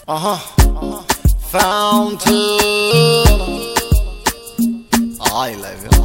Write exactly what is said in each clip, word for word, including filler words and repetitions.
Uh-huh. Fountain. I love it.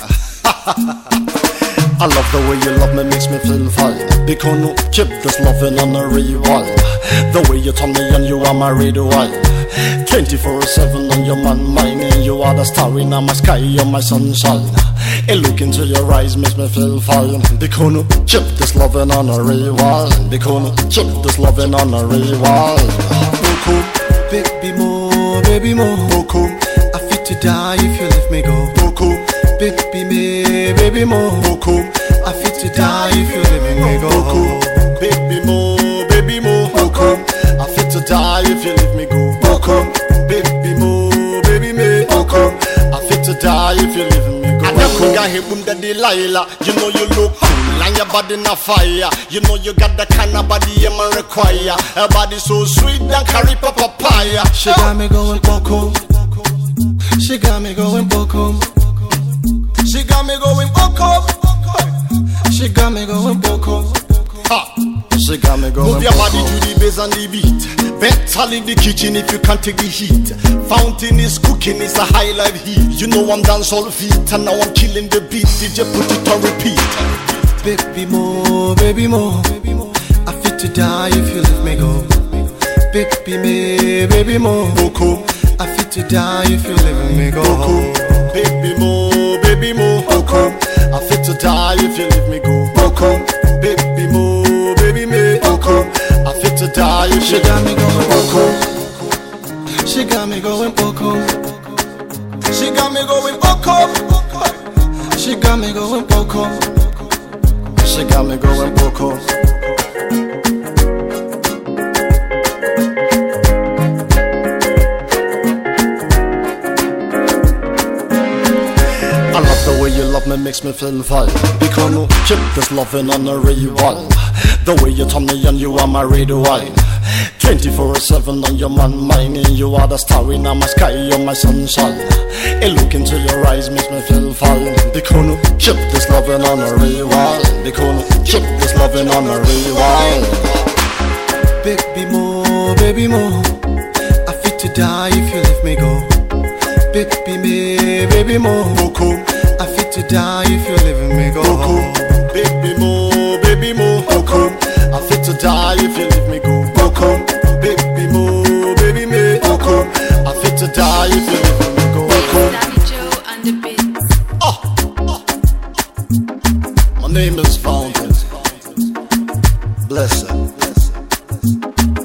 I love the way you love me, makes me feel fine. Because no keep this loving on a rewind. The way you turn me on, you are my red wine. twenty-four seven on your man mind. And you are the star in my sky, you're my sunshine. A look into your eyes makes me feel fine. Because no keep this loving on a rewind. Because no keep this loving on a rewind. Boko, baby more, baby more. Boko, I fit to die if you let me go. Boko, baby me, baby more. Boko, I fit to die if you let me go. Boko, baby more, baby more. Boko, I fit to die if you let me go. Boko, baby more, baby me. Boko, I fit to die if you leave me go. Anakuga hebunda Delilah, you know you look cool and your body na fire. You know you got the kind of body I'm require. A body so sweet than carry papaya. She got me going Boko. She got me going Boko. She got me going Boko. She got me going Boko. Ha. She got me going Move your body to the bass and the beat. Better leave the kitchen if you can't take the heat. Fountain is cooking, it's a high life heat. You know I'm dance all feet and now I'm killing the beat. Did you put it on repeat? Baby more, baby more. I fit to die if you let me go. Baby me, baby more. Boko, I fit to die if you let me go. Boko, baby more, baby more. Boko, I fit to die if you leave me go. Boko, baby more, baby me. Boko, I fit to die if She you got me going Boko. She got me going Boko. She got me going Boko. She got me going Boko. She got me going Boko. I love the way you love me, makes me feel fine. Because no keep this loving on a rewind. The way you turn me on, you are my red wine. twenty-four seven on your man mind. And you are the star in my sky, you're my sunshine. A look into your eyes makes me feel fine. Because no keep this loving on a rewind. Because no keep this loving on a rewind. Baby more, baby more. I fit to die if you let me go. Baby me, baby more. Boko, I fit to die if you leaving me go. Boko, baby more, baby more. Boko, I fit to die if you leave me go. Boko, baby more, baby me. Boko, I fit to die if you leave me go. Boko. Danny Joe and the Beats. Oh, oh. My name is Fountain. Bless her.